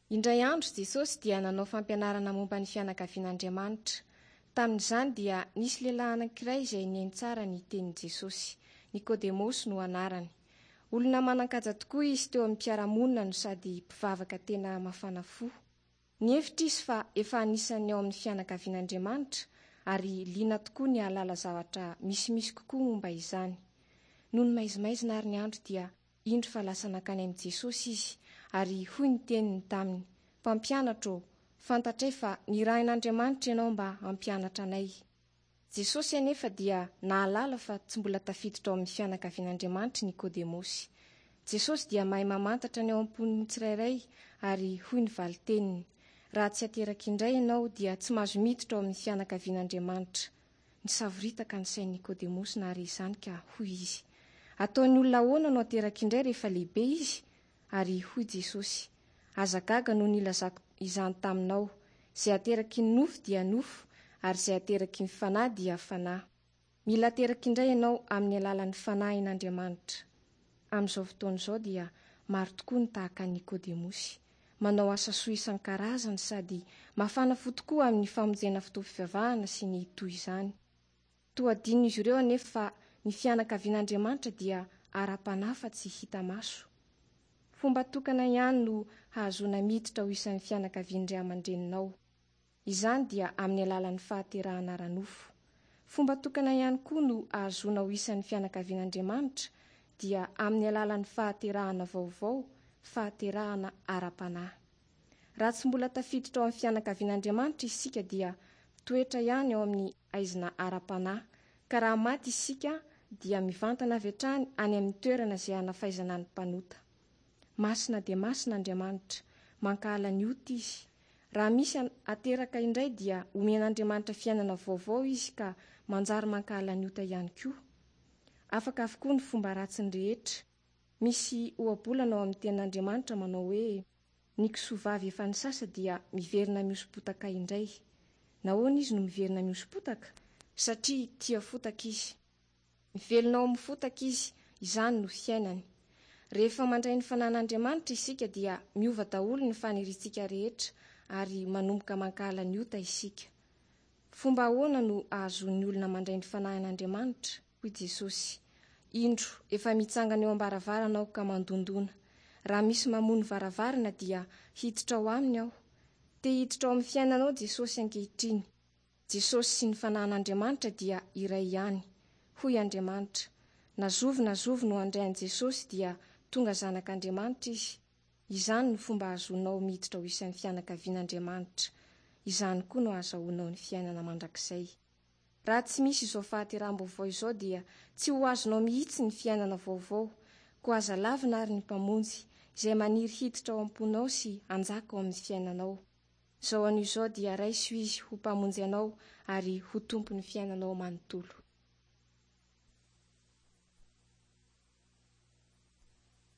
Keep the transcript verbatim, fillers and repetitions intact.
Indray andro Jesosy dia nanao fampianarana momba ny fianakavian'Andriamanitra. Tamin'izany dia nisy lehilahy anankiray izay neny tsara ny tenin'i Jesosy. Nikodemosy no anarany. Olona manan-kaja tokoa izy teo amin'ny mpiara-monina no sady mpivavaka tena mafana fo. Nievitra izy fa efa anisany ao amin'ny fianakavian'Andriamanitra ary liana tokoa ny ahalala zavatra misimisy kokoa momba izany. Noho ny maizimaizina ary ny andro dia indro fa lasa nakany amin'i Jesosy izy ary hoy ny teniny taminy: "Mpampianatra, fantatray fa nirahin'Andriamanitra ianao mba hampianatra anay." Jesosy anefa dia nahalala fa tsy mbola tafiditra ao amin'ny fianakavian'Andriamanitra Nikodemosy. Jesosy dia mahay mamantatra ny ao am-pon'ny tsirairay ary hoy ny valiteniny: "Raha tsy ateraka indray ianao dia tsy mahazo miditra ao amin'ny fianakavian'Andriamanitra." Nisavoritaka ny sain'i Nikodemosy nahare izany ka hoy izy: "Ataon'ny olona ahoana no ateraka indray rehefa lehibe izy?" Ary hoy Jesosy: "Aza gaga no nilazako izany taminao, izay ateraky ny nofo dia nofo, ary izay ateraky ny fanahy dia fanahy." Mila ateraky indray ianao amin'ny alalan'ny fanahin'Andriamanitra. Amin'izao fotoana izao dia maro tokoa ny tahaka Nikodemosy, manao asa soa isan-karazany sady mafana fo tokoa amin'ny famonjena fitaovam-pivavahana sy ny toy izany. Toa adin'izy ireo anefa fa ny fianakavian'Andriamanitra dia ara-panahy fa tsy hita maso. Fomba tokana ihany no hahazoana miditra ho isan'ny fianakavian'ny ray aman-dreninao. Izany dia amin'ny alalan'ny fahaterahana ara-nofo. Fomba tokana ihany koa no hahazoana ho isan'ny fianakavian'Andriamanitra dia amin'ny alalan'ny fahaterahana vaovao, fahaterahana ara-panahy. Raha tsy mbola tafiditra ao amin'ny fianakavian'Andriamanitra isika dia toetra ihany ao amin'ny aizina ara-panahy, ka raha maty isika dia mivantana avy hatrany any amin'ny toerana izay hanafaizana ny mpanota. Masina dia masina Andriamanitra, mankahala ny ota izy. Raha misy ateraka indray dia omen'Andriamanitra fiainana vaovao izy ka manjary mankahala ny ota ihany koa. Afaka avokoa ny fomba ratsiny rehetra. Misy ohabolana ao amin'ny tenin'Andriamanitra manao hoe: "Ny kisoavavy efa nisasa dia miverina mihosom-potaka indray." Nahoana izy no miverina mihosom-potaka? Satria tia fotaka izy. Mivelona ao amin'ny fotaka izy, izany no fiainany. Rehefa mandray ny fanahin'Andriamanitra isika dia miova daholo ny faniriantsika rehetra ary manomboka mankahala ny ota isika. Fomba ahoana no ahazoan'ny olona mandray ny fanahin'Andriamanitra? Hoy Jesosy: "Indro efa mitsangana eo am-baravarana aho ka mandondona. Raha misy mamono varavarana dia hiditra ao aminy aho." Te hiditra ao amin'ny fiainanao Jesosy ankehitriny. Jesosy sy ny fanahin'Andriamanitra dia iray ihany. Hoy Andriamanitra: "Nazovy nazovy no handray an'i Jesosy dia tonga zanak'Andriamanitra izy." Izany no fomba ahazoanao miditra ho isan'ny fianakavian'Andriamanitra. Izany koa no ahazoanao ny fiainana mandrakizay. Raha tsy misy izao fahateram-baovao izao dia tsy ho azonao mihitsy ny fiainana vaovao, ko aza lavina ary ny mpamonjy izay maniry hiditra ao am-ponao sy hanjaka ao amin'ny fiainanao. Izao an'izao dia raisy ho izy ho mpamonjy anao ary ho tompon'ny fiainanao manontolo.